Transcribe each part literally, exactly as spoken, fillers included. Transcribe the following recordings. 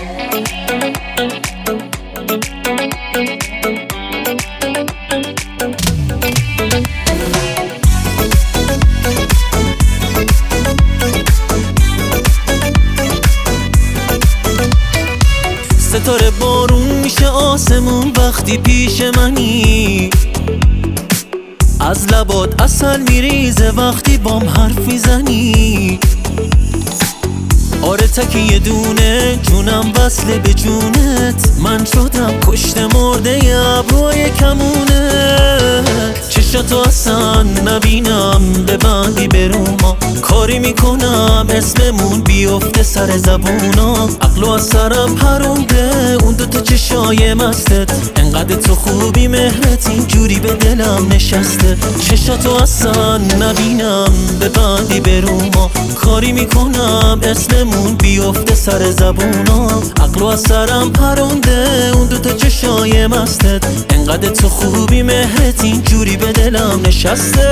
ستاره بارون میشه آسمون وقتی پیش منی، از لبات عسل میریزه وقتی بام حرف میزنی. آره تکی یه دونه جونم وصله به جونت، من شدم کشته مرده ی ابروی کمونت. چشاتو اصلا نبینم ببندی بروما، کاری میکنم اسممون بیفته سر زبونا. عقلو از سرم پرونده اون دوتا چشای مستت، انقدر تو خوبی مهرت اینجوری به دلم نشسته. چشاتو اصلا نبینم ببندی بروما، کاری میکنم اسممون بیفته سر زبونا. عقلو از سرم پرونده اون دوتا چشای مستت، انقدر تو خوبی مهرت اینجوری به دلم نشسته.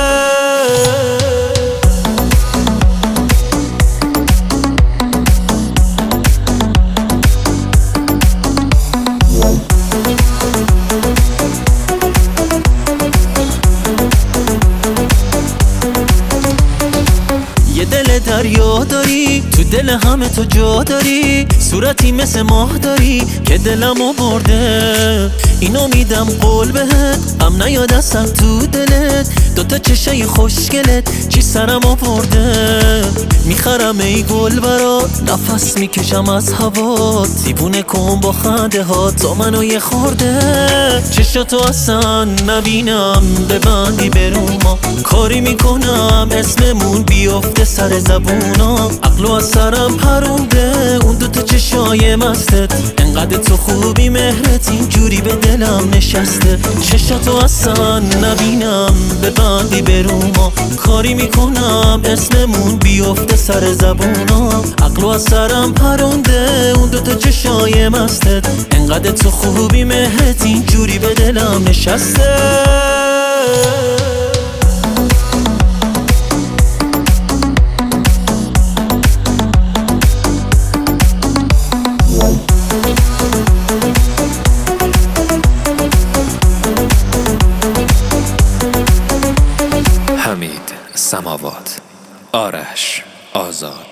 یه دل دریا داری، تو دل همه تو جا داری، صورتی مثل ماه داری که دلمو برده. اینو میدم قول بهت، ام نیاد اصلا تو دلت، دوتا چشای خوشگلت چی سرم آورده. میخرم ای گل برات، نفس میکشم از هوات، دیوونه کن با خنده ها تا منو یه خورده. چشاتو اصلا نبینم ببندی بروما، کاری میکنم اسممون بیفته سر زبونا. عقلو از سرم پرونده اون دوتا چشای مستت، انقدر تو خوبی مهرت اینجوری به دلم نشسته. چشاتو اصلا نبینم ببندی بروما، کاری میکنم اسممون بیفته سر زبونا. عقلو از سرم پرونده اون دوتا چشای مستت، انقدر تو خوبی مهرت اینجوری به دلم نشسته. حمید سماوات، آرش آزاد.